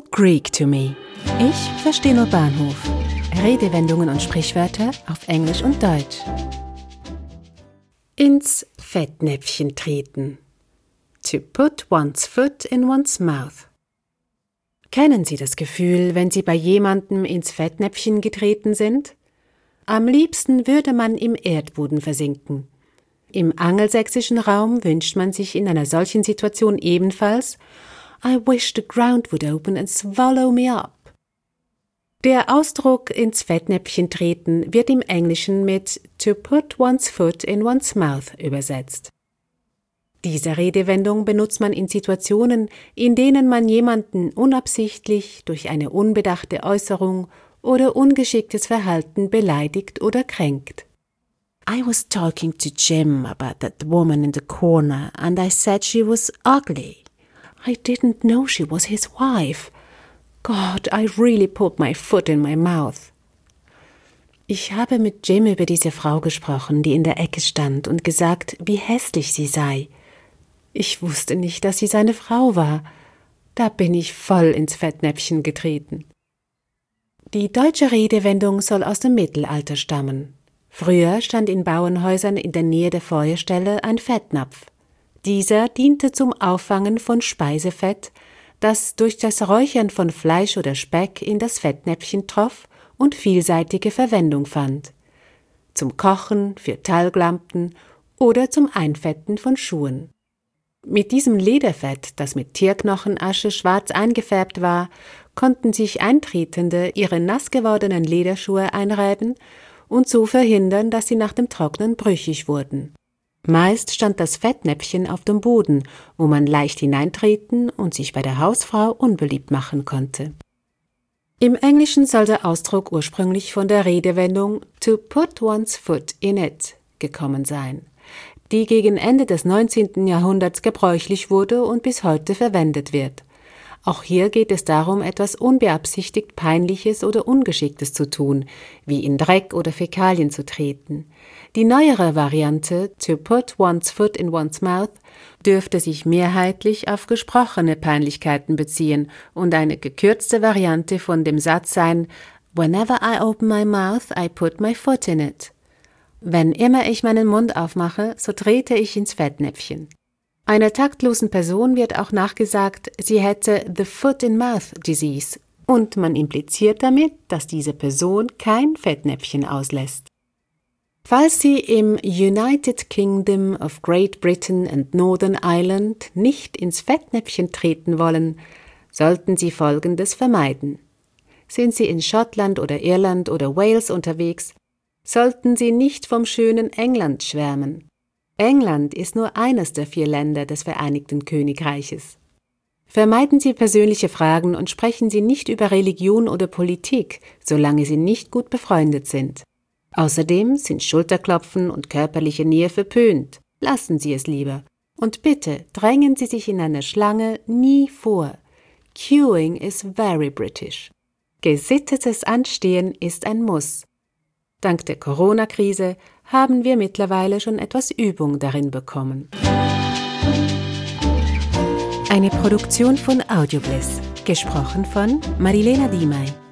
Greek to me. Ich verstehe nur Bahnhof. Redewendungen und Sprichwörter auf Englisch und Deutsch. Ins Fettnäpfchen treten. To put one's foot in one's mouth. Kennen Sie das Gefühl, wenn Sie bei jemandem ins Fettnäpfchen getreten sind? Am liebsten würde man im Erdboden versinken. Im angelsächsischen Raum wünscht man sich in einer solchen Situation ebenfalls I wish the ground would open and swallow me up. Der Ausdruck ins Fettnäpfchen treten wird im Englischen mit to put one's foot in one's mouth übersetzt. Diese Redewendung benutzt man in Situationen, in denen man jemanden unabsichtlich durch eine unbedachte Äußerung oder ungeschicktes Verhalten beleidigt oder kränkt. I was talking to Jim about that woman in the corner and I said she was ugly. I didn't know she was his wife. God, I really put my foot in my mouth. Ich habe mit Jim über diese Frau gesprochen, die in der Ecke stand, und gesagt, wie hässlich sie sei. Ich wusste nicht, dass sie seine Frau war. Da bin ich voll ins Fettnäpfchen getreten. Die deutsche Redewendung soll aus dem Mittelalter stammen. Früher stand in Bauernhäusern in der Nähe der Feuerstelle ein Fettnapf. Dieser diente zum Auffangen von Speisefett, das durch das Räuchern von Fleisch oder Speck in das Fettnäpfchen troff und vielseitige Verwendung fand. Zum Kochen, für Talglampen oder zum Einfetten von Schuhen. Mit diesem Lederfett, das mit Tierknochenasche schwarz eingefärbt war, konnten sich Eintretende ihre nass gewordenen Lederschuhe einreiben und so verhindern, dass sie nach dem Trocknen brüchig wurden. Meist stand das Fettnäpfchen auf dem Boden, wo man leicht hineintreten und sich bei der Hausfrau unbeliebt machen konnte. Im Englischen soll der Ausdruck ursprünglich von der Redewendung to put one's foot in it gekommen sein, die gegen Ende des 19. Jahrhunderts gebräuchlich wurde und bis heute verwendet wird. Auch hier geht es darum, etwas unbeabsichtigt Peinliches oder Ungeschicktes zu tun, wie in Dreck oder Fäkalien zu treten. Die neuere Variante, to put one's foot in one's mouth, dürfte sich mehrheitlich auf gesprochene Peinlichkeiten beziehen und eine gekürzte Variante von dem Satz sein, Whenever I open my mouth, I put my foot in it. Wenn immer ich meinen Mund aufmache, so trete ich ins Fettnäpfchen. Einer taktlosen Person wird auch nachgesagt, sie hätte the Foot-in-Mouth-Disease und man impliziert damit, dass diese Person kein Fettnäpfchen auslässt. Falls Sie im United Kingdom of Great Britain and Northern Ireland nicht ins Fettnäpfchen treten wollen, sollten Sie Folgendes vermeiden. Sind Sie in Schottland oder Irland oder Wales unterwegs, sollten Sie nicht vom schönen England schwärmen. England ist nur eines der 4 Länder des Vereinigten Königreiches. Vermeiden Sie persönliche Fragen und sprechen Sie nicht über Religion oder Politik, solange Sie nicht gut befreundet sind. Außerdem sind Schulterklopfen und körperliche Nähe verpönt. Lassen Sie es lieber. Und bitte drängen Sie sich in einer Schlange nie vor. Queuing is very British. Gesittetes Anstehen ist ein Muss. Dank der Corona-Krise haben wir mittlerweile schon etwas Übung darin bekommen. Eine Produktion von Audiobliss, gesprochen von Marilena Diemey.